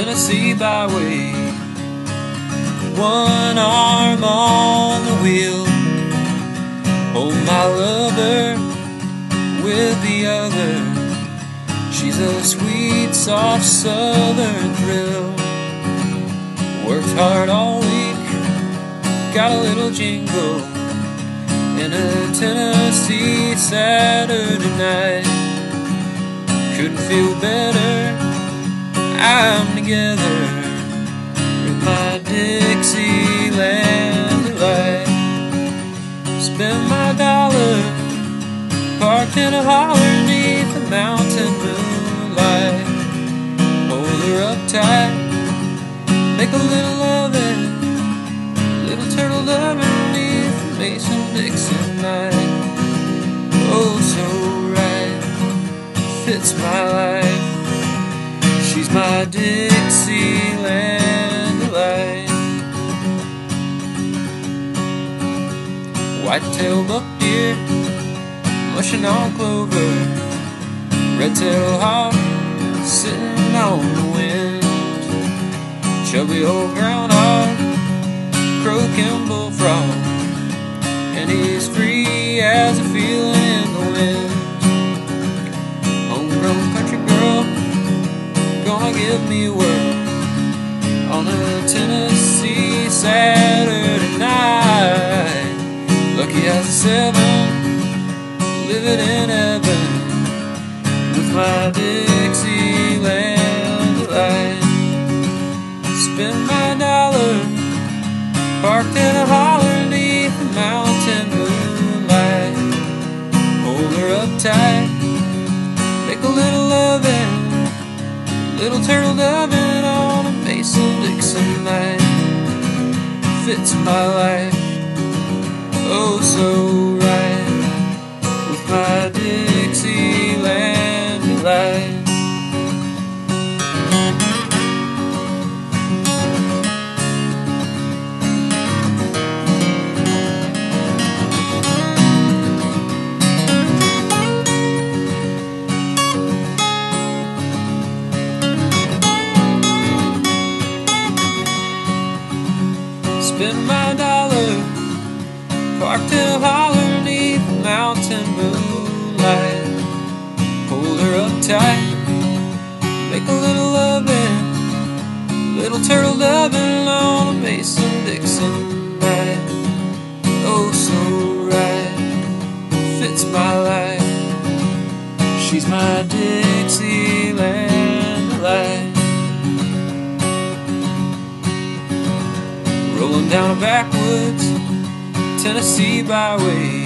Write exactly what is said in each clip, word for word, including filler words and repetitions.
Tennessee byway. One arm on the wheel, hold my lover with the other. She's a sweet, soft southern thrill. Worked hard all week, got a little jingle in a Tennessee Saturday night. Couldn't feel better, I'm together with my Dixieland delight. Spend my dollar, parked in a holler neath the mountain moonlight. Hold her up tight, make a little loving, little turtle loving neath the Mason-Dixon night. Oh, so right, fits my life. She's my Dixieland delight. White-tail buck deer, mushing on clover. Red-tail hawk, sitting on the wind. Chubby old groundhog, croaking bullfrog, and he's free as a feeling in the wind. Homegrown country girl, gonna give me a whirl on a Tennessee Saturday night. Lucky as a seven, living in heaven with my Dixieland delight. Spend my dollar, parked in a holler neath the mountain moonlight. Hold her up tight, make a little loving, little turtle loving on a Mason-Dixon night. Fits my life, oh so right, with my Dixieland delight. Spend my dollar, parked in a holler neath the mountain moonlight. Hold her up tight, make a little loving, little turtle loving on a Mason-Dixon night. Oh, so right, fits my life. She's my Dixieland delight. Rolling down a backwoods Tennessee byway.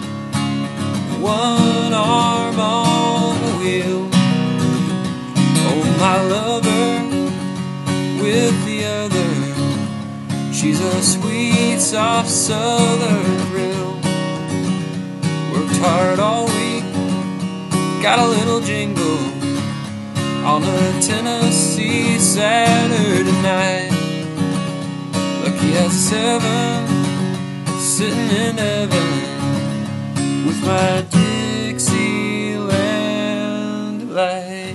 One arm on the wheel, hold my lover with the other. She's a sweet, soft southern thrill. Worked hard all week, got a little jingle on a Tennessee Saturday night. Lucky as a seven, sitting in heaven with my Dixieland delight.